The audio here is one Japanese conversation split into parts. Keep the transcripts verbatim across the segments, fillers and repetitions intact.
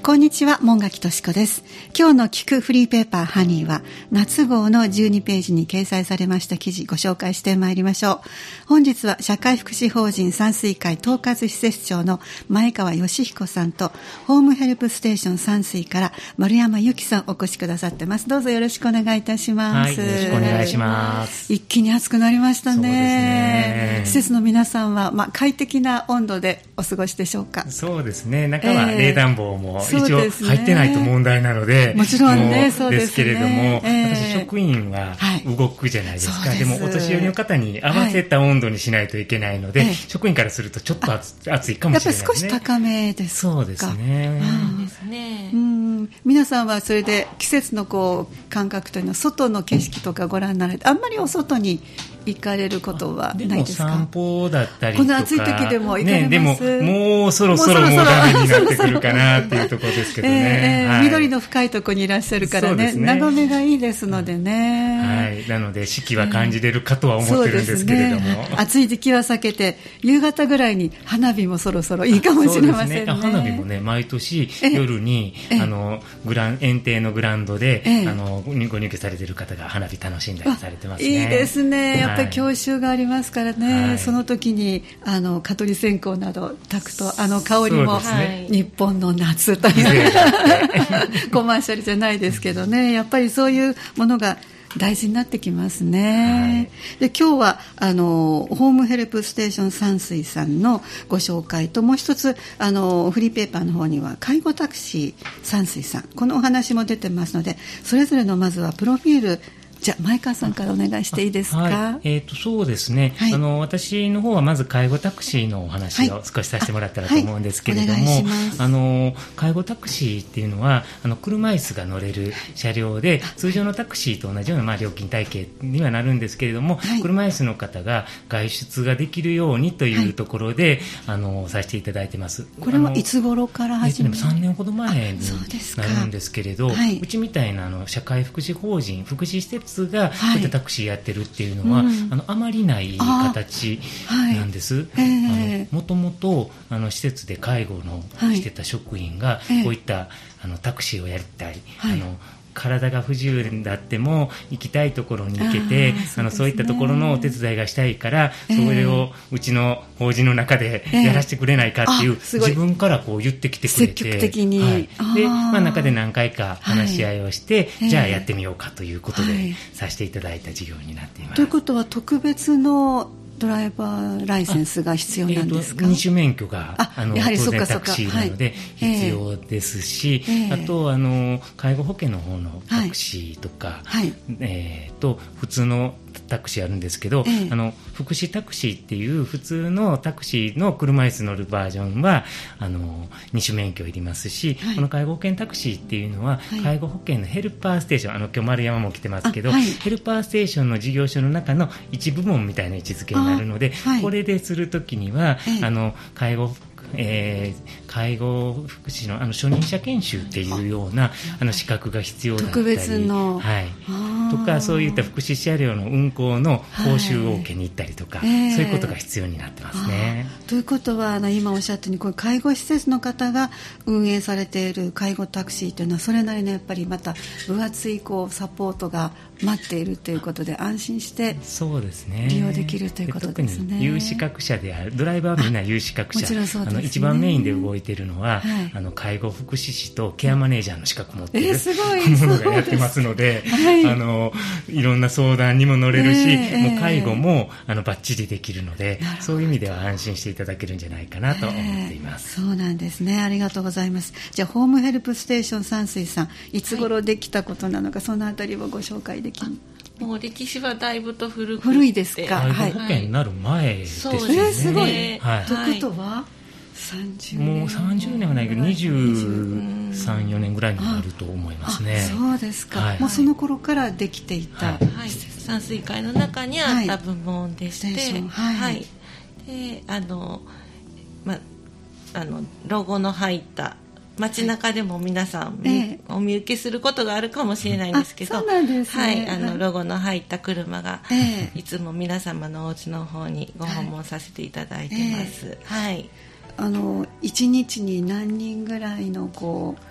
こんにちは、門垣敏子です。今日の聞くフリーペーパーハニーは夏号のじゅうにページに掲載されました記事ご紹介してまいりましょう。本日は社会福祉法人山水会統括施設長の前川義彦さんとホームヘルプステーション山水から丸山由紀さんお越しくださってます。どうぞよろしくお願いいたします。 はい、よろしくお願いします。 一気に暑くなりましたね。 そうですね。 施設の皆さんは、まあ、快適な温度でお過ごしでしょうか。 そうですね。中は冷暖房も、えー一応入ってないと問題なので、 もちろんね、そうですね。 ですけれども、えー、私職員は動くじゃないですか。はい、でもお年寄りの方に合わせた温度にしないといけないので、はい、職員からするとちょっと暑、暑いかもしれないですね。 やっぱり少し高めですか。 そうですね。 そうですね。うん、皆さんはそれで季節のこう感覚というのは外の景色とかご覧になられて、あんまりお外に行かれることはないですか？ でも散歩だったりとか、 この暑い時でも行かれます？ ね、でももうそろそろもうダメになってくるかなっていうところですけどね。 えーはい、緑の深いところにいらっしゃるからね、ね、眺めがいいですのでね。 はい、なので四季は感じれるかとは思ってるんですけれども、 ね、暑い時期は避けて夕方ぐらいに花火もそろそろいいかもしれませんね。 そうですね。花火もね、毎年夜にあのグラン園庭のグラウンドであのご入居されている方が花火楽しんだりされてますね。 いいですね。やっぱり郷愁がありますからね、はい、その時にあの蚊取り線香など炊くとあの香りも、ね、日本の夏というコマーシャルじゃないですけどね、やっぱりそういうものが大事になってきますね。はい、で今日はあのホームヘルプステーション山水さんのご紹介と、もう一つあのフリーペーパーの方には介護タクシー山水さん、このお話も出てますので、それぞれのまずはプロフィール、じゃあ前川さんからお願いしていいですか？ はい、えーと、そうですね、はい、あの私の方はまず介護タクシーのお話を少しさせてもらったらと思うんですけれども、はいはい、あの介護タクシーっていうのはあの車椅子が乗れる車両で、通常のタクシーと同じような、まあ、料金体系にはなるんですけれども、はい、車椅子の方が外出ができるようにというところで、はい、あのさせていただいてます。 これはいつ頃から始め、 えー、さんねんほど前になるんですけれど、はい、うちみたいなあの社会福祉法人福祉施設がこういったタクシーやってるっていうのは、はい、あのあまりない形なんです。もともと施設で介護のしてた職員がこういったあのタクシーをやりたい、はい、あの体が不自由だっても行きたいところに行けて、ああのそういったところのお手伝いがしたいから、えー、それをうちの法人の中でやらせてくれないかっていう、えー、自分からこう言ってきてくれて、 積極的に、 はい、で、まあ、中で何回か話し合いをして、はい、じゃあやってみようかということで、はい、させていただいた事業になっています。 ということは特別のドライバーライセンスが必要なんですか？ えー、二種免許がああの当然タクシーなので必要ですし、はい、えー、あとあの介護保険の方のタクシーとか、はい、えー、と普通のタクシーあるんですけど、えー、あの福祉タクシーっていう普通のタクシーの車椅子乗るバージョンはあの二種免許いりますし、はい、この介護保険タクシーっていうのは、はい、介護保険のヘルパーステーション、あの今日丸山も来てますけど、はい、ヘルパーステーションの事業所の中の一部門みたいな位置づけになるので、はい、これでするときには、えー、あの介護えー、介護福祉 の, あの初任者研修っていうようなあの資格が必要だったり、 特別の、 はい、とかそういった福祉車両の運行の講習を受けに行ったりとか、はい、えー、そういうことが必要になってますね。 ということはあの今おっしゃったようにこう介護施設の方が運営されている介護タクシーというのはそれなりのやっぱりまた分厚いこうサポートが待っているということで安心して利用できるということですね。 特に有資格者であるドライバーはみんな有資格者、あの一番メインで動いているのは、はい、あの介護福祉士とケアマネージャーの資格を持っている、えー、すごいものがやってますので、はい、あのいろんな相談にも乗れるし、えー、もう介護もあのバッチリできるので、そういう意味では安心していただけるんじゃないかなと思っています、 えー、そうなんですね。ありがとうございます。じゃあホームヘルプステーション山水さんいつ頃できたことなのか、はい、そのあたりをご紹介できます？ もう歴史はだいぶと古くて古いですか？ 介護保険になる前ですね、 はい、そうですね、えー、すごい、 はい、 ということはさんじゅうねんもうさんじゅうねんはないけどにじゅうさん、よねんぐらいになると思いますね。 そうですか、はい、もうその頃からできていた、はいはい、山水会の中にあった部門でして、はいはい、であの、ま、あのロゴの入った街中でも皆さん、ええ、お見受けすることがあるかもしれないんですけど、 そうなんですね、 はい、あのロゴの入った車が、ええ、いつも皆様のお家の方にご訪問させていただいてます、ええ、はい、 あのいちにちに何人ぐらいのこう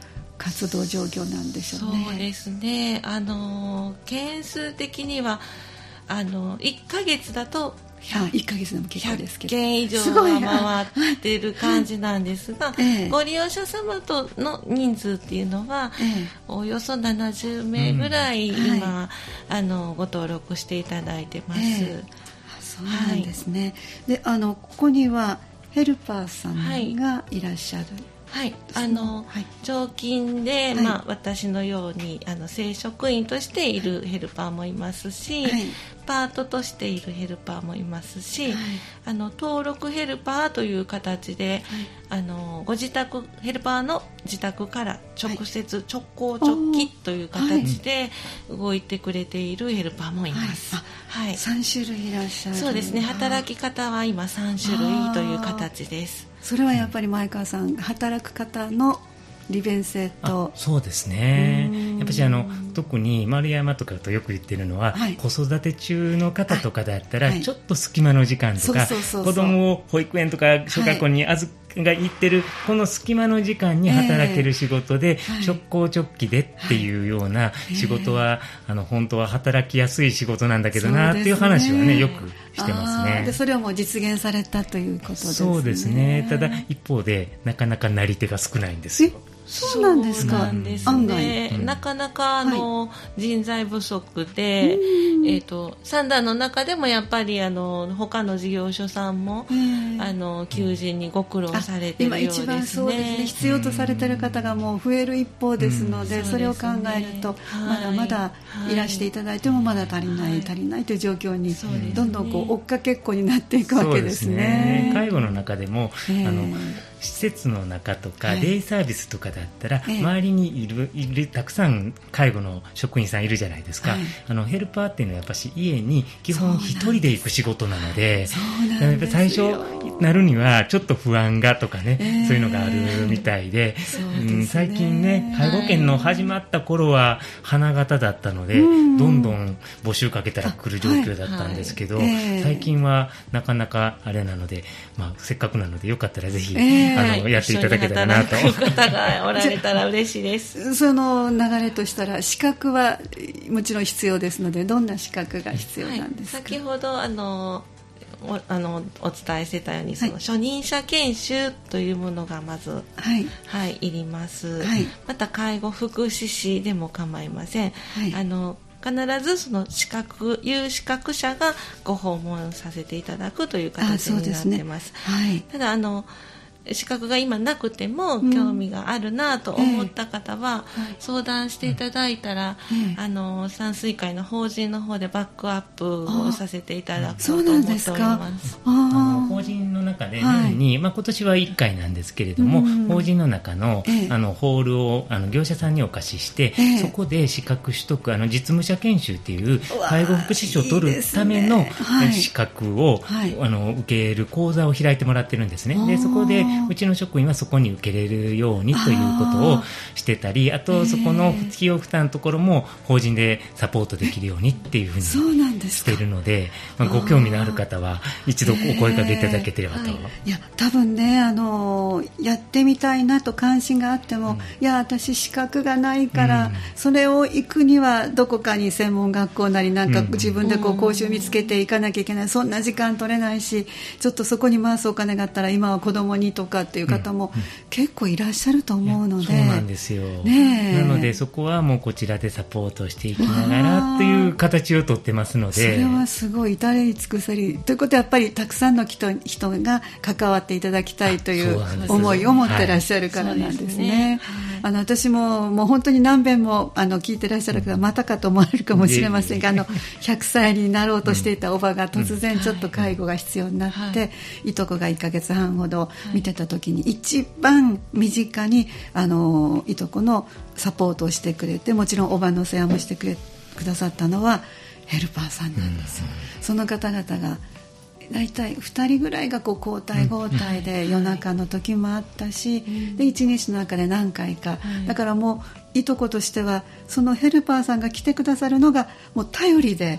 活動状況なんでしょうね。 そうですね、あの件数的にはあのいっかげつだといっかげつでも結構ですけどひゃっけん以上は回ってる感じなんですが、ええ、ご利用者様との人数っていうのは、ええ、およそななじゅうめいぐらい今、うんはい、あのご登録していただいてます、ええ、 そうなんですね、はい、であのここにはヘルパーさんがいらっしゃる、 はい、あの、はい、常勤で、はいまあ、私のようにあの正職員としているヘルパーもいますし、はい、パートとしているヘルパーもいますし、はい、あの登録ヘルパーという形で、はい、あのご自宅ヘルパーの自宅から直接直行直帰という形で動いてくれているヘルパーもいます、 はいはい、さんしゅるいいらっしゃる。 そうですね、働き方は今さんしゅるいという形です。 それはやっぱり前川さん、働く方の利便性と。 そうですね、やっぱりあの特に丸山とかとよく言ってるのは、はい、子育て中の方とかだったら、はい、ちょっと隙間の時間とか、子供を保育園とか小学校に預けが行ってるこの隙間の時間に働ける仕事で、えー、直行直帰でっていうような仕事は、はいえー、あの本当は働きやすい仕事なんだけどなっていう話はねよくしてますね。 でそれをもう実現されたということですね。 そうですね、ただ一方でなかなかなり手が少ないんですよ。 そうなんですか。 そうなんですね、案外、うん、なかなかあの、はい、人材不足で、えーと、三段の中でもやっぱりあの他の事業所さんもあの求人にご苦労されているようですね。 今一番そうですね、必要とされている方がもう増える一方ですので、うん、それを考えると、はい、まだまだいらしていただいてもまだ足りない、はい、足りないという状況に、はい、どんどんこう追っかけっこになっていくわけですね。そうですね、 介護の中でも、えー、あの施設の中とか、はい、デイサービスとかだったら、ええ、周りにいる、いるたくさん介護の職員さんいるじゃないですか、はい、あのヘルパーっていうのはやっぱし家に基本一人で行く仕事なので、やっぱ最初なるにはちょっと不安がとかね、えー、そういうのがあるみたい で, で、ねうん、最近ね介護保険の始まった頃は花形だったので、うん、どんどん募集かけたら来る状況だったんですけど、はいはいえー、最近はなかなかあれなので、まあ、せっかくなのでよかったらぜひ、えーあのやっていただけたらなと。 一緒に働く方がおられたら嬉しいです。 その流れとしたら資格はもちろん必要ですので、どんな資格が必要なんですか。 はい、先ほどあの お, あのお伝えしてたようにその、はい、初任者研修というものがまず、はいはい、いります、はい、また介護福祉士でも構いません、はい、あの必ずその資格有資格者がご訪問させていただくという形になってます。はい、ただあの資格が今なくても興味があるなと思った方は相談していただいたら、えー、あの山水会の法人の方でバックアップをさせていただこうと思っております。そうなんですか。 あの法人の中で年に、はいまあ、今年はいっかいなんですけれども、うん、法人の中 の,、えー、あのホールをあの業者さんにお貸しして、えー、そこで資格取得あの実務者研修っていう介護福祉士を取るための資格を、はい、あの受ける講座を開いてもらってるんですね。でそこでうちの職員はそこに受けれるようにということをしてたり、 あ, あとそこの費用負担のところも法人でサポートできるようにっていうふうにしているので、まあ、ご興味のある方は一度お声かけいただけてればと、はい、 いや多分ねあのやってみたいなと関心があっても、うん、いや私資格がないから、うん、それを行くにはどこかに専門学校なりなんか自分でこう講習見つけていかなきゃいけない、そんな時間取れないしちょっとそこに回すお金があったら今は子供にとかっていう方も結構いらっしゃると思うので、 そうなんですよ、ね、なのでそこはもうこちらでサポートしていきながらっていう形をとってますので、 それはすごい至れり尽くせりということはやっぱりたくさんの 人, 人が関わっていただきたいという思いを持ってらっしゃるからなんですね。あの私ももう本当に何遍もあの聞いてらっしゃる方がまたかと思われるかもしれませんが、あのひゃくさいになろうとしていたおばが突然ちょっと介護が必要になって、いとこがいっかげつはんほど見てた時に一番身近にあのいとこのサポートをしてくれて、もちろんおばの世話もしてくれくださったのはヘルパーさんなんです、うん、その方々がだいたいふたりぐらいがこう交代交代で夜中の時もあったし、うん、でいちにちの中で何回か、うん、だからもういとことしてはそのヘルパーさんが来てくださるのがもう頼りで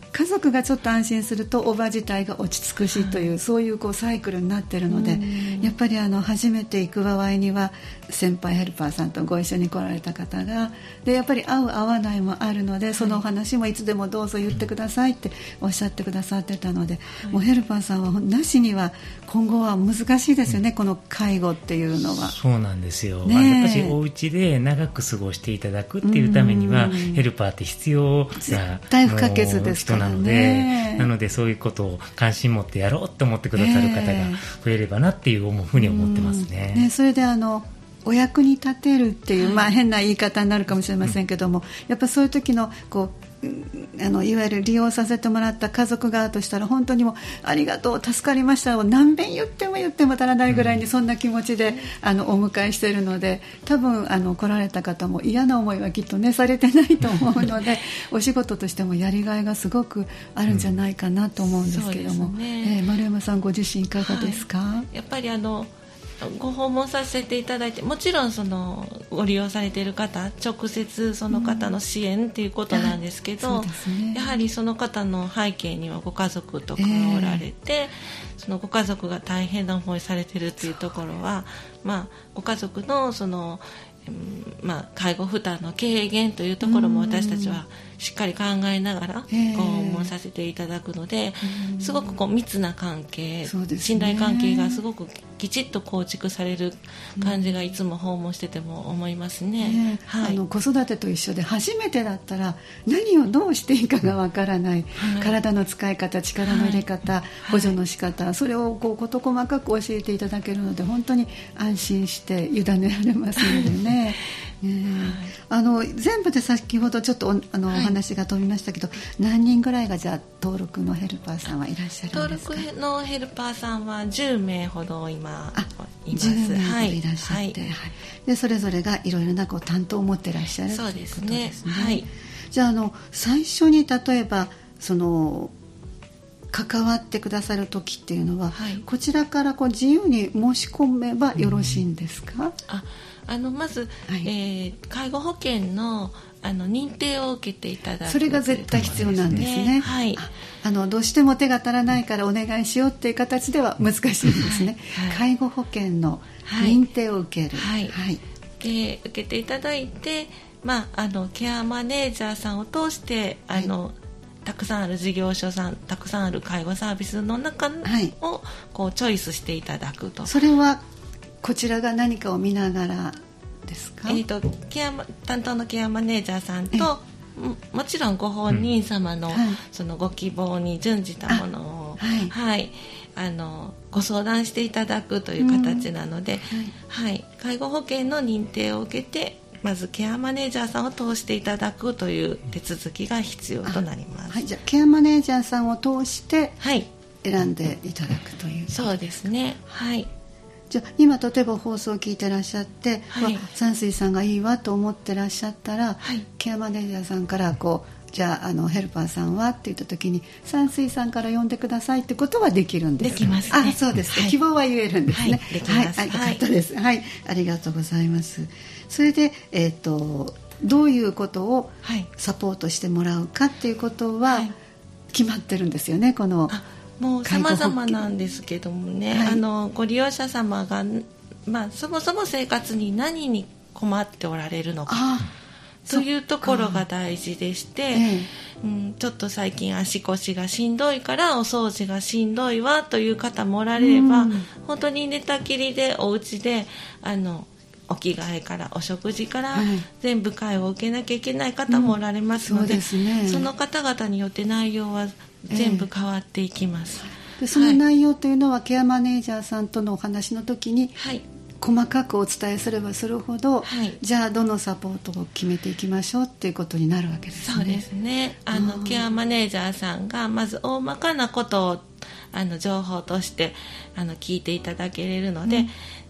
家族がちょっと安心するとおば自体が落ち着くしという、はい、そういうこうサイクルになっているので、やっぱりあの初めて行く場合には先輩ヘルパーさんとご一緒に来られた方がでやっぱり合う合わないもあるので、そのお話もいつでもどうぞ言ってくださいっておっしゃってくださってたので、はい、もうヘルパーさんはなしには今後は難しいですよね、うん、この介護っていうのは。 そうなんですよ、ね、やっぱりお家で長く過ごしていただくっていうためにはヘルパーって必要な絶対不可欠ですからね。 人なので、なのでそういうことを関心持ってやろうと思ってくださる方が増えればなっていうふうに思ってますね。 ね、それであのお役に立てるっていう、はい、まあ、変な言い方になるかもしれませんけども、うん、やっぱそういう時のこうあのいわゆる利用させてもらった家族側としたら本当にもうありがとう助かりましたを何遍言っても言っても足らないぐらいにそんな気持ちで、うん、あのお迎えしているので、多分あの来られた方も嫌な思いはきっとねされてないと思うのでお仕事としてもやりがいがすごくあるんじゃないかなと思うんですけども、うん、ね、えー、丸山さんご自身いかがですか？ はい、やっぱりあのご訪問させていただいて、もちろんそのご利用されている方直接その方の支援っていうことなんですけど、うん、ね、やはりその方の背景にはご家族とかがおられて、えー、そのご家族が大変な思いされているっていうところは、まあ、ご家族のその、まあ、介護負担の軽減というところも私たちはしっかり考えながらご訪問させていただくので、すごくこう密な関係、ね、信頼関係がすごくきちっと構築される感じがいつも訪問してても思いますね。 ね、はい、あの子育てと一緒で初めてだったら何をどうしていいかがわからない、はい、体の使い方、力の入れ方、はい、補助の仕方、はい、それをこう事細かく教えていただけるので本当に安心して委ねられますのでね。ね、あの全部で先ほどちょっとあの、はい、お話が飛びましたけど、何人ぐらいがじゃあ登録のヘルパーさんはいらっしゃるんですか？ 登録のヘルパーさんはじゅうめいほど今います。 じゅうめいほどいらっしゃって、はいはい、でそれぞれがいろいろなこう担当を持ってらっしゃるということですね。はい、じゃあ、あの最初に例えばその関わってくださる時っていうのは、はい、こちらからこう自由に申し込めばよろしいんですか？うん、 ああのまず、はい、えー、介護保険 の, あの認定を受けていただく、 それが絶対必要なんですね。はい、ああのどうしても手が足らないからお願いしようっていう形では難しいですね。はいはい、介護保険の認定を受ける、はいはいはい、 で受けていただいて、まあ、あのケアマネージャーさんを通してあの、はい、たくさんある事業所さん、たくさんある介護サービスの中を、はい、こうチョイスしていただくと。 それはこちらが何かを見ながらですか？ えーと、ケア担当のケアマネージャーさんと も, もちろんご本人様 の,、うん、はい、そのご希望に準じたものを、はいはい、あのご相談していただくという形なので、うんはいはい、介護保険の認定を受けてまずケアマネージャーさんを通していただくという手続きが必要となります。 はい、じゃあケアマネージャーさんを通して選んでいただくという、はい、 そうですね。はい、 じゃあ今例えば放送を聞いてらっしゃって、はい、山水さんがいいわと思ってらっしゃったら、はい、ケアマネージャーさんからこうじゃあ、あのヘルパーさんはって言った時に山水さんから呼んでくださいってことはできるんですか？ できますね。 あ、そうですか、はい、希望は言えるんですね。はい、 できます。 はい、よかったです、はい、ありがとうございます。それで、えーと、どういうことをサポートしてもらうかっていうことは決まってるんですよね、このもう様々なんですけどもね、はい、あのご利用者様が、まあ、そもそも生活に何に困っておられるのかというところが大事でして、ええ、うん、ちょっと最近足腰がしんどいからお掃除がしんどいわという方もおられれば、うん、本当に寝たきりでお家であのお着替えからお食事から全部介護を受けなきゃいけない方もおられますので、うん、そうですね、その方々によって内容は全部変わっていきます。 えー、でその内容というのは、はい、ケアマネージャーさんとのお話の時に、はい、細かくお伝えすればするほど、はい、じゃあどのサポートを決めていきましょうっていうことになるわけですね。 そうですね。あのケアマネージャーさんがまず大まかなことをあの情報としてあの聞いていただけれるので、うん、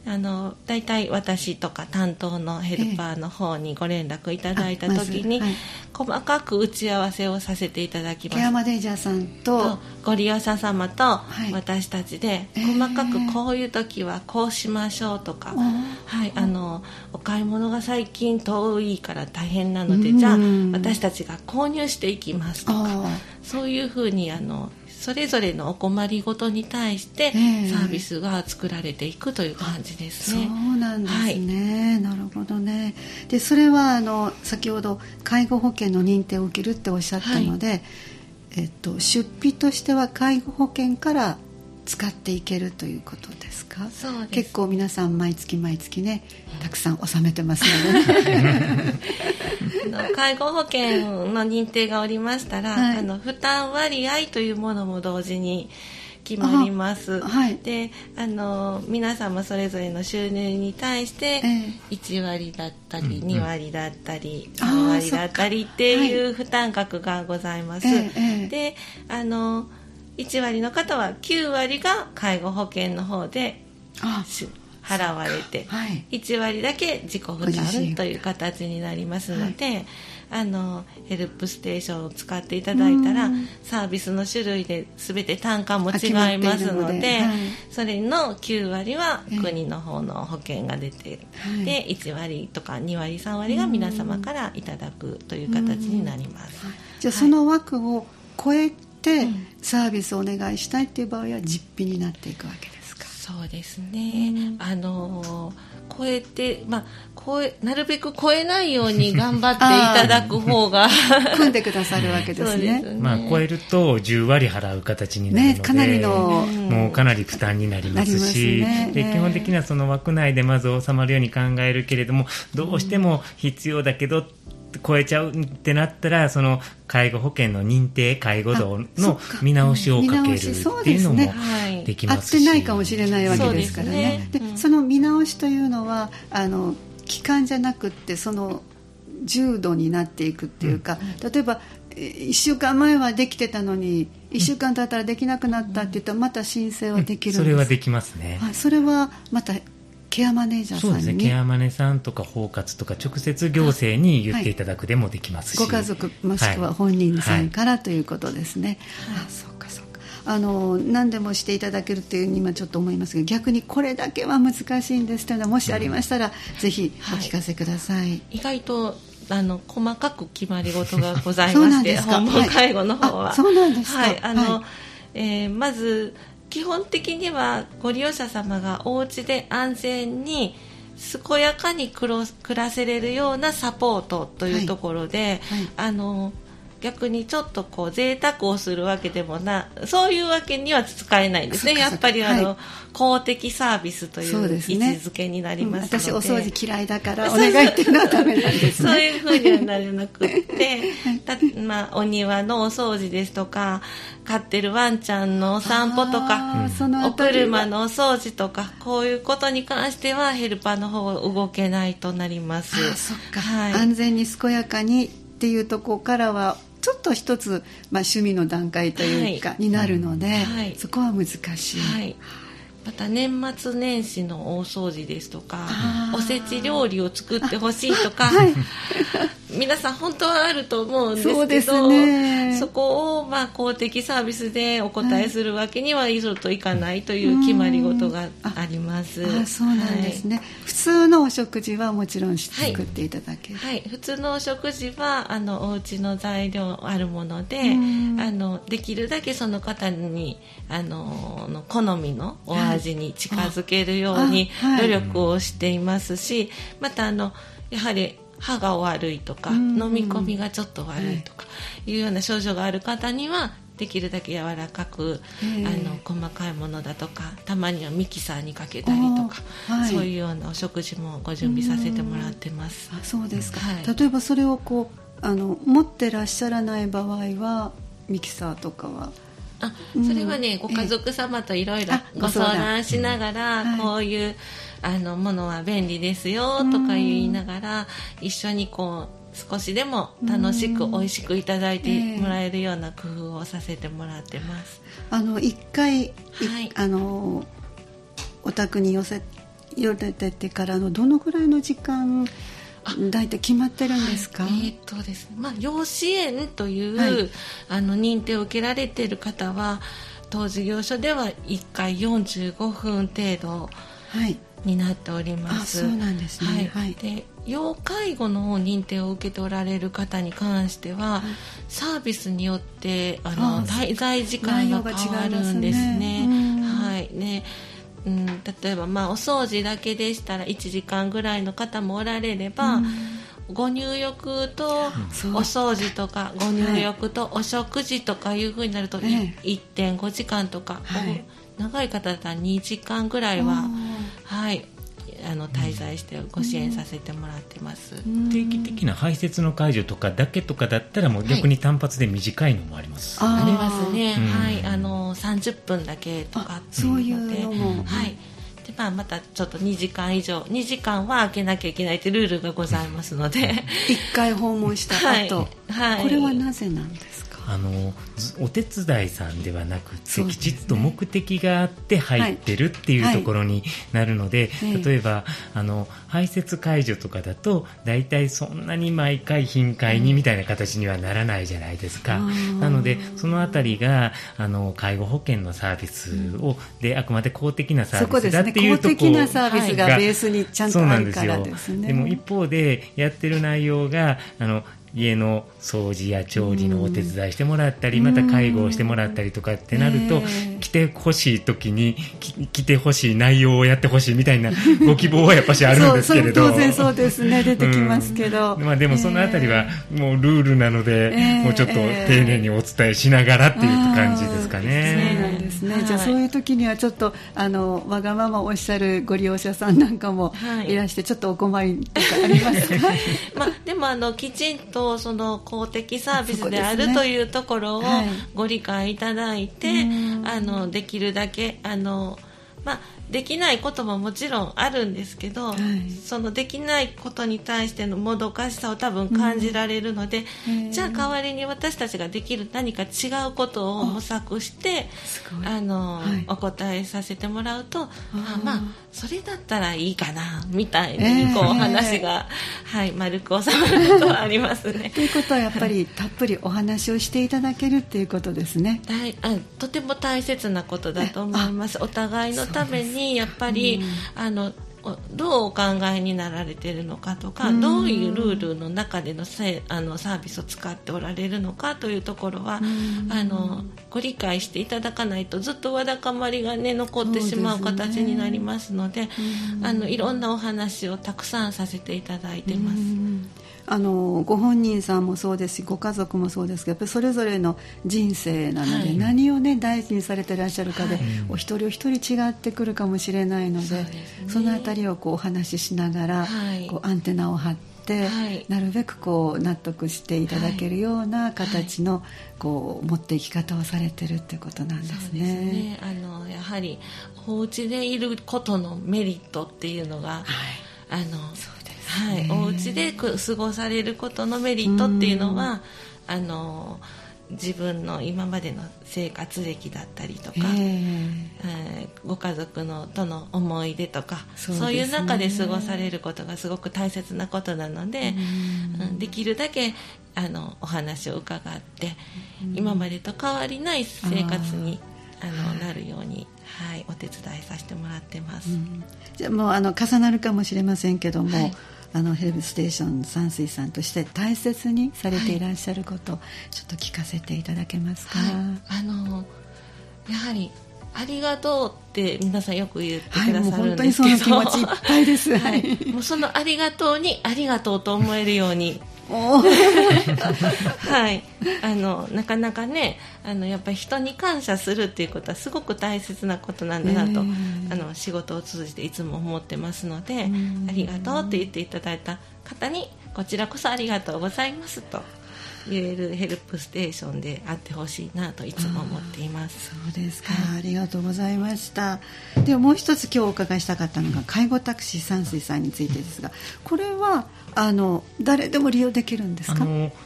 あのだいたい私とか担当のヘルパーの方にご連絡いただいた時に、まはい、細かく打ち合わせをさせていただきます。 ケアマネージャーさん と, とご利用者様と私たちで、はい、細かくこういう時はこうしましょうとか、はい、あのお買い物が最近遠いから大変なので、じゃあ私たちが購入していきますとか、そういうふうにあのそれぞれのお困りごとに対してサービスが作られていくという感じですね。 そうなんですね、はい、なるほどね。でそれはあの先ほど介護保険の認定を受けるっておっしゃったので、はい、えっと、出費としては介護保険から使っていけるということですか？ そうです。 結構皆さん毎月毎月ねたくさん納めてますので、ね、 介護保険の認定がおりましたら、はい、あの負担割合というものも同時に決まります。はい、であの皆様それぞれの収入に対していち割だったり、えー、に割だったり、うん、さん割だったりっていう負担額がございます。はい、であのいち割の方はきゅう割が介護保険の方で払われて、はい、いち割だけ自己負担という形になりますので、はい、あのヘルプステーションを使っていただいたらサービスの種類で全て単価も違いますの で, ので、はい、それのきゅう割は国の方の保険が出ている、はい、でいち割とかに割さん割が皆様からいただくという形になります。はい、 じゃあその枠を超えてサービスをお願いしたいっていう場合は実費になっていくわけですか？ そうですね、うん、あの超えて、まあ、超えなるべく超えないように頑張っていただく方が組んでくださるわけですね。 ですね、まあ、超えるとじゅう割払う形になるので、ね、 かなりのもうかなり負担になりますし、ね、で基本的にはその枠内でまず収まるように考えるけれども、どうしても必要だけど超えちゃうってなったら、その介護保険の認定介護度の見直しをかけるっていうのもできますし、 合ってないかもしれないわけですからね。で、うん、その見直しというのはあの期間じゃなくってその重度になっていくっていうか、うん、例えばいっしゅうかんまえはできてたのにいっしゅうかん経ったらできなくなったって言ったらまた申請はできるんですか？ うん、それはできますね。 はい、それはまたケアマネージャーさんに、そうですね、ケアマネさんとか包括とか直接行政に言っていただくでもできますし、 はい、ご家族もしくは本人さんから、はい、ということですね。はい、あ、そうかそうか。あの何でもしていただけるという今ちょっと思いますが、逆にこれだけは難しいんですというのはもしありましたら、うん、ぜひお聞かせください。はい、 意外とあの細かく決まり事がございまして訪問介護の方は、 そうなんですか。 はい、あの、はい、えー、まず基本的にはご利用者様がお家で安全に健やかに暮らせれるようなサポートというところで、はいはい、あの逆にちょっとこう贅沢をするわけでもな、そういうわけには使えないんですね。やっぱりあの、はい、公的サービスという位置づけになりますので、 うん、私お掃除嫌いだからお願いっていうのはダメなんですね。 そういうふうにはならなくってた、まあ、お庭のお掃除ですとか、飼ってるワンちゃんのお散歩とか、お車のお掃除とか、こういうことに関してはヘルパーの方が動けないとなります。 あ、そっか、はい、安全に健やかにっていうところからはちょっと一つ、まあ、趣味の段階というか、はい、になるので、はい、そこは難しい。はい、 また年末年始の大掃除ですとか、おせち料理を作ってほしいとか、はい、皆さん本当はあると思うんですけど、そうですね、そこをまあ公的サービスでお答えするわけにはちょっといかないという決まり事があります。 ああ、そうなんですね。はい、普通のお食事はもちろん作っていただける。 はい、はい、普通のお食事はあのお家の材料あるもので、あのできるだけその方にあのの好みのお味に近づけるように努力をしていますし、またあのやはり歯が悪いとか飲み込みがちょっと悪いとかいうような症状がある方にはできるだけ柔らかく、あの細かいものだとか、たまにはミキサーにかけたりとか、はい、そういうようなお食事もご準備させてもらってます。 あ、そうですか。はい、例えばそれをこうあの持ってらっしゃらない場合はミキサーとかは、 あ、それはね、うん、ご家族様といろいろご相談しながら、うん、こういうあのものは便利ですよとか言いながら、うん、一緒にこう少しでも楽しく美味しくいただいてもらえるような工夫をさせてもらってます。 あのいっかい、はい、あのお宅に寄せ夜出てからのどのぐらいの時間大体決まってるんですか？ はい、えーっとですね、まあ、要支援という、はい、あの認定を受けられている方は当事業所ではいっかいよんじゅうごふん程度になっております。 はい、あ、そうなんですね。 はい、で要介護の認定を受けておられる方に関しては、はい、サービスによってあの滞在時間が変わるんですね。はいねうん、例えば、まあ、お掃除だけでしたらいちじかんぐらいの方もおられれば、うん、ご入浴とお掃除とか、うん、ご入浴とお食事とかいう風になると、はい、いってんごじかんとか、はい、長い方だったらにじかんぐらいは、はい、あの滞在してご支援させてもらってます。 うん、定期的な排泄の介助とかだけとかだったらもう逆に単発で短いのもあります、 はい、ありますね、うん、はい、あのさんじゅっぷんだけとかっていうので、そういうのも、はい、でまあ、またちょっとにじかん以上にじかんは空けなきゃいけないってルールがございますのでいっかい訪問した後、はいはい、これはなぜなんですか？ あのお手伝いさんではなくて、ね、きちっと目的があって入ってるっていうところになるので、はいはい、例えばあの排泄介助とかだとだいたいそんなに毎回頻回にみたいな形にはならないじゃないですか、うん、なのでそのあたりがあの介護保険のサービスを、うん、であくまで公的なサービスだっていうところ、 公的なサービスがベースにちゃんとあるからですね。 でも一方でやってる内容があの家の掃除や調理のお手伝いしてもらったり、また介護をしてもらったりとかってなると、来てほしい時に来てほしい内容をやってほしいみたいなご希望はやっぱしあるんですけれどそうそう当然そうですね、出てきますけど、 うんまあ、でもそのあたりはもうルールなので、えー、もうちょっと丁寧にお伝えしながらっていう感じですかね。 そうなんですね、はい、じゃあそういう時にはちょっとあのわがままおっしゃるご利用者さんなんかもいらして、はい、ちょっとお困りとかありますか？ まあ、でもあのきちんとその公的サービスであるというところをご理解いただいて、はい、あのできるだけあの、まあ、できないことももちろんあるんですけど、はい、そのできないことに対してのもどかしさを多分感じられるので、うん、じゃあ代わりに私たちができる何か違うことを模索してあの、はい、お答えさせてもらうと、あまあそれだったらいいかなみたいにこう、えー、話が、はい、丸く収まることはありますね。 ということはやっぱりたっぷりお話をしていただけるっていうことですね。 はい、あとても大切なことだと思います。お互いのためにやっぱり、うん、あのどうお考えになられているのかとか、うん、どういうルールの中でのせあのサービスを使っておられるのかというところは、うん、あのご理解していただかないとずっとわだかまりが、ね、残ってしまう形になりますので、うん、あのいろんなお話をたくさんさせていただいてます。うんあのご本人さんもそうですしご家族もそうですけど、やっぱりそれぞれの人生なので、はい、何を、ね、大事にされていらっしゃるかで、はい、お一人お一人違ってくるかもしれないの で, そ, で、ね、そのあたりをこうお話ししながら、はい、こうアンテナを張って、はい、なるべくこう納得していただけるような形の、はい、こう持っていき方をされてるってことなんですね。そうですね、 あのやはりお家でいることのメリットっていうのが、はい、あのはい、お家で過ごされることのメリットっていうのは、あの自分の今までの生活歴だったりとか、えーえー、ご家族のとの思い出とか そうですね、そういう中で過ごされることがすごく大切なことなので、うん、できるだけあのお話を伺って、今までと変わりない生活にあのなるように、はい、お手伝いさせてもらってます。うん、 じゃあもうあの重なるかもしれませんけども、はい、あのヘルプステーション山水さんとして大切にされていらっしゃること、はい、ちょっと聞かせていただけますか？はい、あのやはりありがとうって皆さんよく言ってくださるんですけど、 はい、もう本当にその気持ちいっぱいです、 はい、もうそのありがとうにありがとうと思えるようにはい、あのなかなかね、あのやっぱり人に感謝するっていうことはすごく大切なことなんだなと、えー、あの仕事を通じていつも思ってますので、ありがとうって言っていただいた方にこちらこそありがとうございますと言えるヘルプステーションであってほしいなといつも思っています。 そうですか、はい、ありがとうございました。ではもう一つ今日お伺いしたかったのが介護タクシー山水さんについてですが、これはあの誰でも利用できるんですか？あの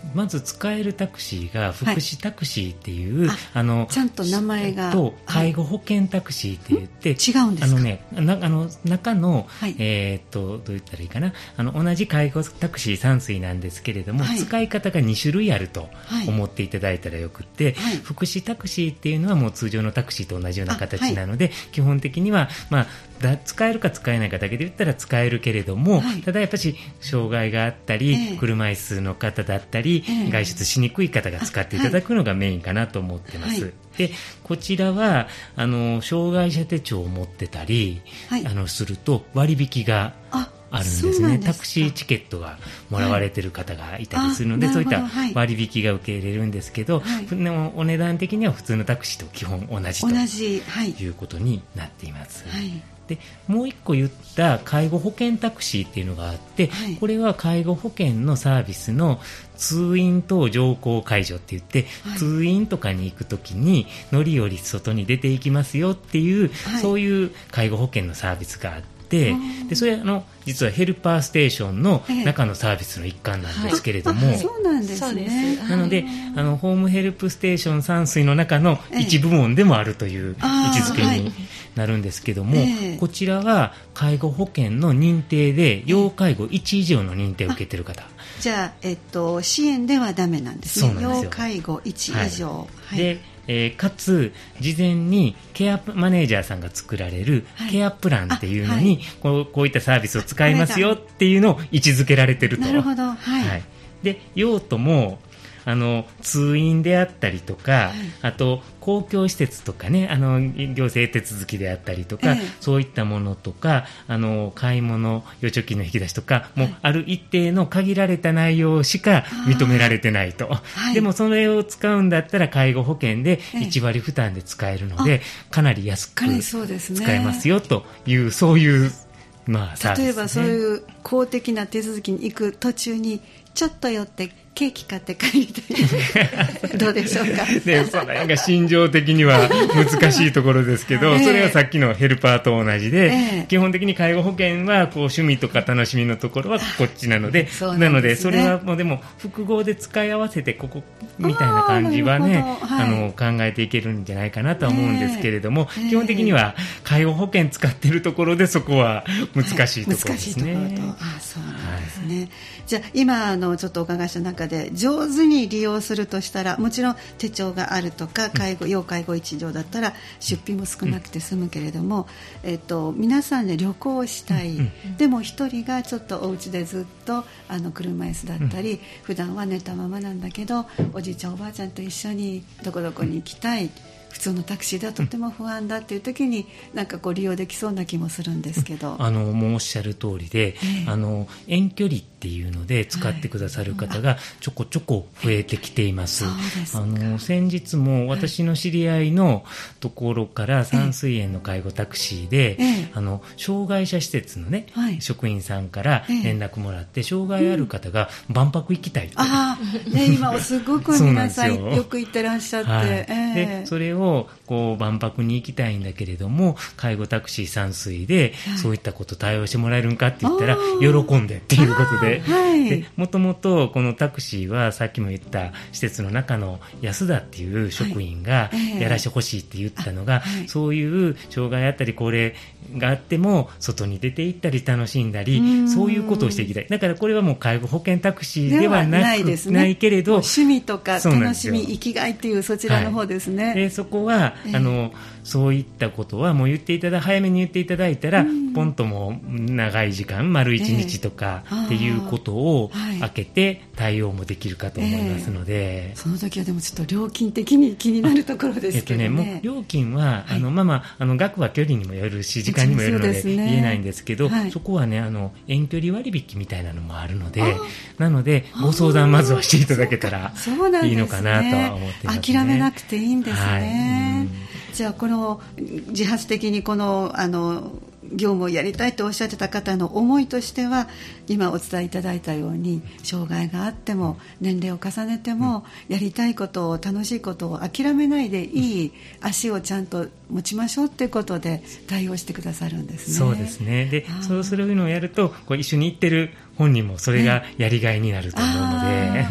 まず使えるタクシーが福祉タクシーっていう、はい、ああのちゃんと名前がと介護保険タクシーって言って、 はい、違うんですか。 あの、ね、なあの中の、はい、えー、っとどう言ったらいいかな、あの同じ介護タクシーさん水なんですけれども、はい、使い方がに種類あると思っていただいたらよくって、はい、福祉タクシーっていうのはもう通常のタクシーと同じような形なので、はい、基本的には、まあ、だ使えるか使えないかだけで言ったら使えるけれども、はい、ただやっぱり障害があったり、えー、車椅子の方だったり、えー、外出しにくい方が使っていただくのがメインかなと思ってます、はい、でこちらはあの障害者手帳を持ってたり、はい、あのすると割引がああるんですね。タクシーチケットがもらわれている方がいたりするので、はい、そういった割引が受け入れるんですけど、はい、でもお値段的には普通のタクシーと基本同じと同じ、はい、いうことになっています、はい、でもう一個言った介護保険タクシーっていうのがあって、はい、これは介護保険のサービスの通院等乗降介助って言って、はい、通院とかに行くときに乗り降り外に出ていきますよっていう、はい、そういう介護保険のサービスがあってでそれあの実はヘルパーステーションの中のサービスの一環なんですけれども、 はい、そうなんですね。 なのであのホームヘルプステーションさん水の中の一部門でもあるという位置づけになるんですけども、はい、こちらは介護保険の認定で要介護いち以上の認定を受けている方、 じゃあ、えっと、支援ではダメなんですね。そうなんですよ。要介護いち以上、はいはい、でえー、かつ事前にケアマネージャーさんが作られるケアプランっていうのに、はい、こう、こういったサービスを使いますよっていうのを位置づけられてると。 なるほど、はいはい、 で用途もあの通院であったりとか、はい、あと公共施設とかね、あの行政手続きであったりとか、ええ、そういったものとか、あの買い物預貯金の引き出しとか、はい、もうある一定の限られた内容しか認められてないと、はい、でもそれを使うんだったら介護保険でいち割負担で使えるので、ええ、かなり安く使えますよという、そういう、まあ、サービスですね。 例えばそういう公的な手続きに行く途中にちょっと寄ってケーキ買って帰りたいどうでしょうか。 でその辺が心情的には難しいところですけど、えー、それはさっきのヘルパーと同じで、えー、基本的に介護保険はこう趣味とか楽しみのところはこっちなの で, な, で、ね、なのでそれはもうでも複合で使い合わせてここみたいな感じはね、あ、はい、あの考えていけるんじゃないかなとは思うんですけれども、えー、基本的には介護保険使ってるところでそこは難しいところですね、はい、難しいところと、 あ、そうなんですね、はい、じゃあ今あのちょっとお伺いした中で上手に利用するとしたら、もちろん手帳があるとか介護、うん、要介護一条だったら出費も少なくて済むけれども、うん、えっと、皆さんで旅行したい、うん、でも一人がちょっとお家でずっとあの車椅子だったり、うん、普段は寝たままなんだけどおじいちゃんおばあちゃんと一緒にどこどこに行きたい、普通のタクシーではとても不安だっていう時になんかこう利用できそうな気もするんですけど、 あのもうおっしゃる通りで、えー、あの遠距離っていうので使ってくださる方がちょこちょこ増えてきています、はい、あの先日も私の知り合いのところから山水園の介護タクシーで、えー、あの障害者施設の、ね、はい、職員さんから連絡もらって、えー、障害ある方が万博行きたいと、うん、 あ、ね、今すごく皆さんよく行ってらっしゃって、はい、えー、 でそれをこう万博に行きたいんだけれども介護タクシー山水でそういったこと対応してもらえるんかって言ったら喜んでっていうことで、はい、でもともとこのタクシーはさっきも言った施設の中の安田っていう職員がやらしてほしいって言ったのが、はい、はい、そういう障害あったり高齢があっても外に出て行ったり楽しんだり、そういうことをしていきたい。だからこれはもう介護保険タクシーではなく、ないですね、ないけれど趣味とか楽しみ生きがいっていうそちらの方ですね、 はい、でそこはあのそういったことはもう言っていただ早めに言っていただいたら、うん、ポンともう長い時間丸一日とかっていうことを開けて対応もできるかと思いますので、 えー、その時はでもちょっと料金的に気になるところですけどね、えっとね、もう料金は、はい、あのまあまああの額は距離にもよるし時間にもよるので言えないんですけど、そ, ね、はい、そこはねあの遠距離割引みたいなのもあるので、なのでご相談まずはしていただけたらいいのかなとは思っていますね。 諦めなくていいんですね、はい、じゃあこの自発的にこのあの業務をやりたいとおっしゃってた方の思いとしては、今お伝えいただいたように障害があっても年齢を重ねてもやりたいことを楽しいことを諦めないでいい足をちゃんと持ちましょうということで対応してくださるんですね。 そうですね。でそうするのをやるとこう一緒に行ってる本人もそれがやりがいになると思うので、 や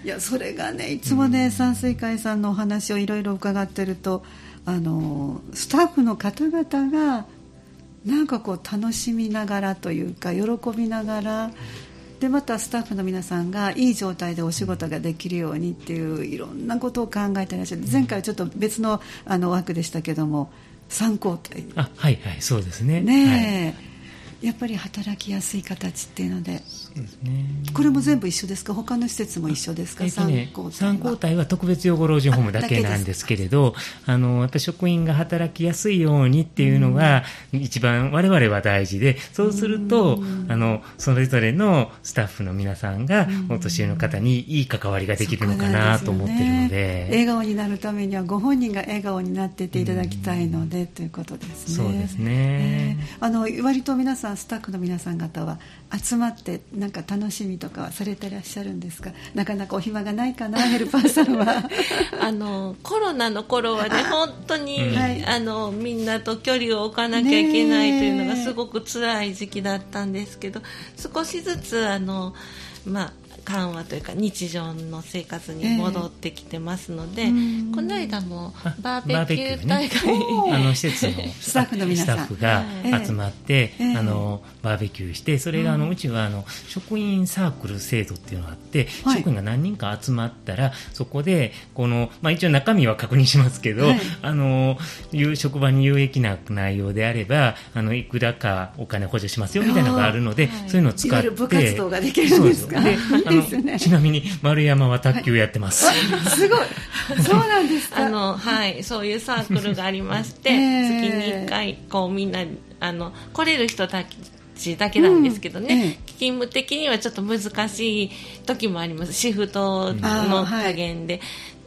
いやそれがねいつもね、うん、山水会さんのお話をいろいろ伺ってるとあのスタッフの方々がなんかこう楽しみながらというか喜びながらでまたスタッフの皆さんがいい状態でお仕事ができるようにっていういろんなことを考えていらっしゃる。前回はちょっと別 の, あの枠でしたけどもさん交代あはいはいそうですねねえ、 はいやっぱり働きやすい形っていうので、 そうですね、 これも全部一緒ですか？他の施設も一緒ですか？ えーとね、さん交代は特別養護老人ホームだけなんですけれど、あのやっぱり職員が働きやすいようにっていうのが一番我々は大事で、そうするとあのそれぞれのスタッフの皆さんがお年寄りの方にいい関わりができるのかなと思っているので、 笑顔になるためにはご本人が笑顔になっていていただきたいのでということですね。 そうですね、 えー、あの割と皆さんスタッフの皆さん方は集まってなんか楽しみとかはされてらっしゃるんですか？なかなかお暇がないかなヘルパーさんはあのコロナの頃はね本当に、はい、あのみんなと距離を置かなきゃいけないというのがすごく辛い時期だったんですけど、少しずつあのまあ緩和というか日常の生活に戻ってきてますので、えー、この間もバーベキュー大会、 ね、あの施設のスタッフの皆さんスタッフが集まって、えー、あのバーベキューしてそれがあのうちはあの職員サークル制度っていうのがあって、はい、職員が何人か集まったらそこでこの、まあ、一応中身は確認しますけど、はい、あの職場に有益な内容であればあのいくらかお金補助しますよみたいなのがあるので、はい、そういうのを使っていわゆる部活動ができるんですか？ ね、ちなみに丸山は卓球やってます、 はい、すごいそうなんですか？ あの、はい、そういうサークルがありまして、えー、月にいっかいこうみんなあの来れる人たちだけなんですけどね、うんえー、勤務的にはちょっと難しい時もあります。シフトの加減で、はい、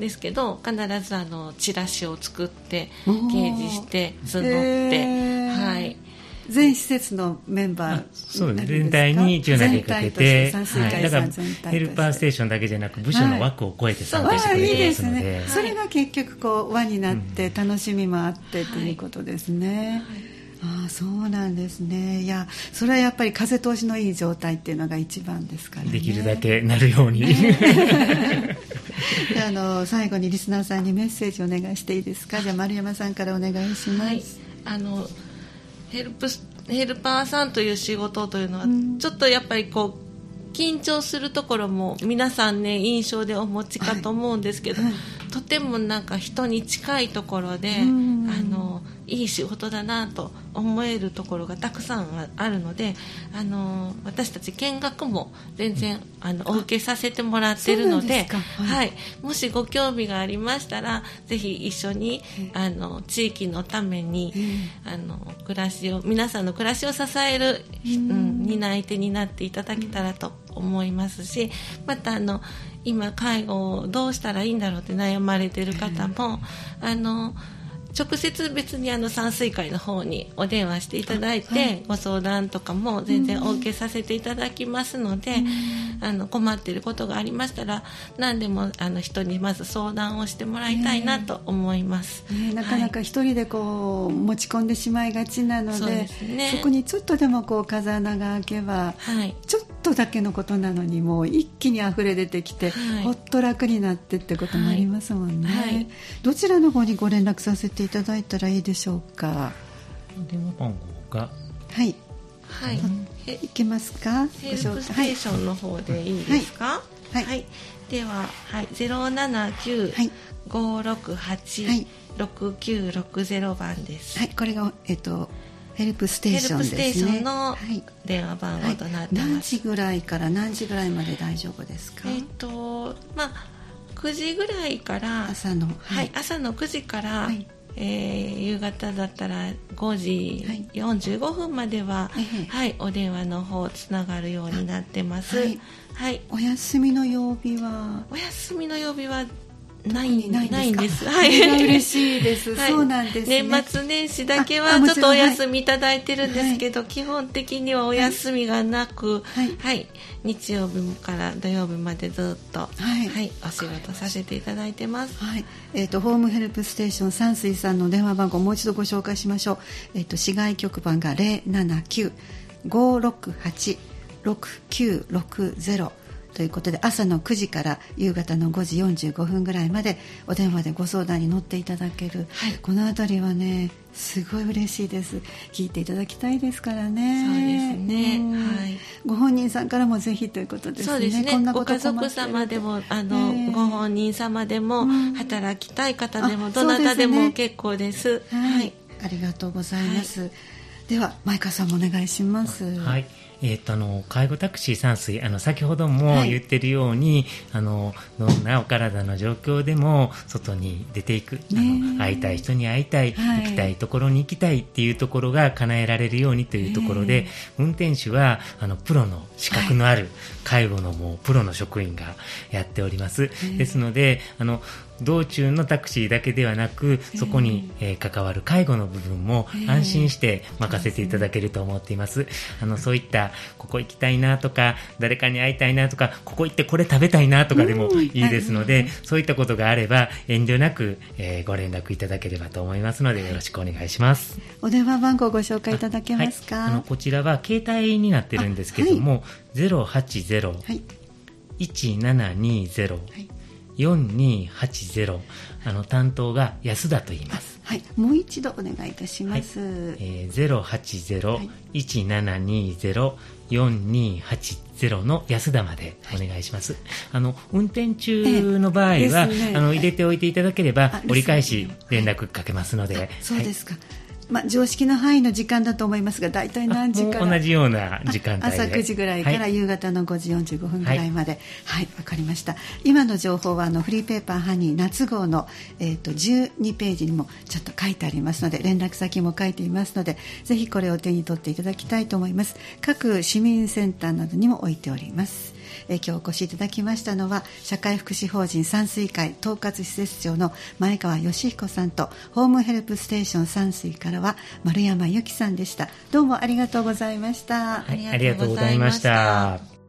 ですけど必ずあのチラシを作って掲示して募って、えー、はい全施設のメンバーそう全体に一応投げかけて、はい、だからヘルパーステーションだけじゃなく部署の枠を超えて参加してくれますので、はい、いいですね、 それが結局こう輪になって楽しみもあってということですね、はいはい、あそうなんですね。いやそれはやっぱり風通しのいい状態っていうのが一番ですからね。 できるだけなるようにあの最後にリスナーさんにメッセージお願いしていいですか？じゃあ丸山さんからお願いします、はい、 あのヘルプヘルパーさんという仕事というのはちょっとやっぱりこう緊張するところも皆さんね印象でお持ちかと思うんですけど、はいはい、とてもなんか人に近いところであのいい仕事だなと思えるところがたくさんあるので、あの私たち見学も全然あのお受けさせてもらっているので、はいはい、もしご興味がありましたらぜひ一緒にあの地域のためにあの暮らしを皆さんの暮らしを支える、うん、担い手になっていただけたらと思いますし、またあの今介護をどうしたらいいんだろうって悩まれている方もあの直接別にあの山水会の方にお電話していただいて、はい、ご相談とかも全然お受けさせていただきますので、うん、あの困っていることがありましたら何でもあの人にまず相談をしてもらいたいなと思います、 えーえー、なかなか一人でこう持ち込んでしまいがちなの で, そうです、ね、そこにちょっとでもこう風穴が開けば、はい、ちょっとだけのことなのにもう一気に溢れ出てきて、はい、ほっと楽になってってこともありますもんね、はいはい、どちらの方にご連絡させていただいたらいいでしょうか？ 電話番号がはいはい、 えいけますか？ ヘルプステーションの方でいいですか？はい、はいはい、では、はい、ゼロななきゅう ごろくはち ろくきゅうろくゼロ 番です。 はい、これが、えっと、ヘルプステーションですね。 ヘルプステーションの電話番号となってます、はい、 何時ぐらいから何時ぐらいまで大丈夫ですか？ えっとまあくじぐらいから朝の、 はいはい、朝のくじから、はいえー、夕方だったらごじよんじゅうごふんまでは、はいはい、お電話の方つながるようになってます、はいはい、 お休みの曜日はお休みの曜日はないないんです。 はい、嬉しいです。はい、そうなんですね。 年末年始だけはちょっとお休みいただいてるんですけど、はい、基本的にはお休みがなく、はい、はい、日曜日から土曜日までずっと、はいはい、お仕事させていただいてます。 はい、えっとホームヘルプステーション山水さんの電話番号もう一度ご紹介しましょう。えっと市外局番がゼロななきゅう ごろくはち ろくきゅうろくゼロということで、朝のくじから夕方のごじよんじゅうごふんぐらいまでお電話でご相談に乗っていただける、はい、このあたりはねすごい嬉しいです。聞いていただきたいですからね。 そうですね、はい、 ご本人さんからもぜひということですね。 そうですね、 こんなことご家族様でもあの、えー、ご本人様でも、うん、働きたい方でもどなたでも結構です。 はい、はい、ありがとうございます、はい、では前川さんもお願いします。 はい、えー、とあの介護タクシー散水、あの先ほども言ってるように、はい、あのどんなお体の状況でも外に出ていく、あの会いたい人に会いたい、はい、行きたいところに行きたいっていうところが叶えられるようにというところで、運転手はあのプロの資格のある介護のもうプロの職員がやっております。ですのであの道中のタクシーだけではなく、そこに、えー、関わる介護の部分も安心して任せていただけると思っています。あのそういったここ行きたいなとか、誰かに会いたいなとか、ここ行ってこれ食べたいなとかでもいいですので、そういったことがあれば遠慮なく、えー、ご連絡いただければと思いますのでよろしくお願いします。 お電話番号をご紹介いただけますか。 はい、あのこちらは携帯になってるんですけども、はい、ゼロはちゼロ いちななにゼロ、はいよんにーはちゼロ、あの担当が安田と言います。 はい、もう一度お願いいたします。はい、 えー、ゼロはちゼロ いちななにゼロ よんにーはちゼロの安田までお願いします。はい、あの運転中の場合は、えーね、あの入れておいていただければ折り返し連絡かけますので。はい、 そうですか。まあ、常識の範囲の時間だと思いますが、大体何時から。 同じような時間帯で朝くじぐらいから夕方のごじよんじゅうごふんぐらいまで。はい、わ、はい、かりました。今の情報はあのフリーペーパーハニー夏号の、えー、とじゅうにページにもちょっと書いてありますので、連絡先も書いていますので、ぜひこれを手に取っていただきたいと思います。各市民センターなどにも置いております。えー、今日お越しいただきましたのは社会福祉法人山水会統括施設長の前川義彦さんと、ホームヘルプステーション山水からは丸山由紀さんでした。どうもありがとうございました。 はい、ありがとうございました。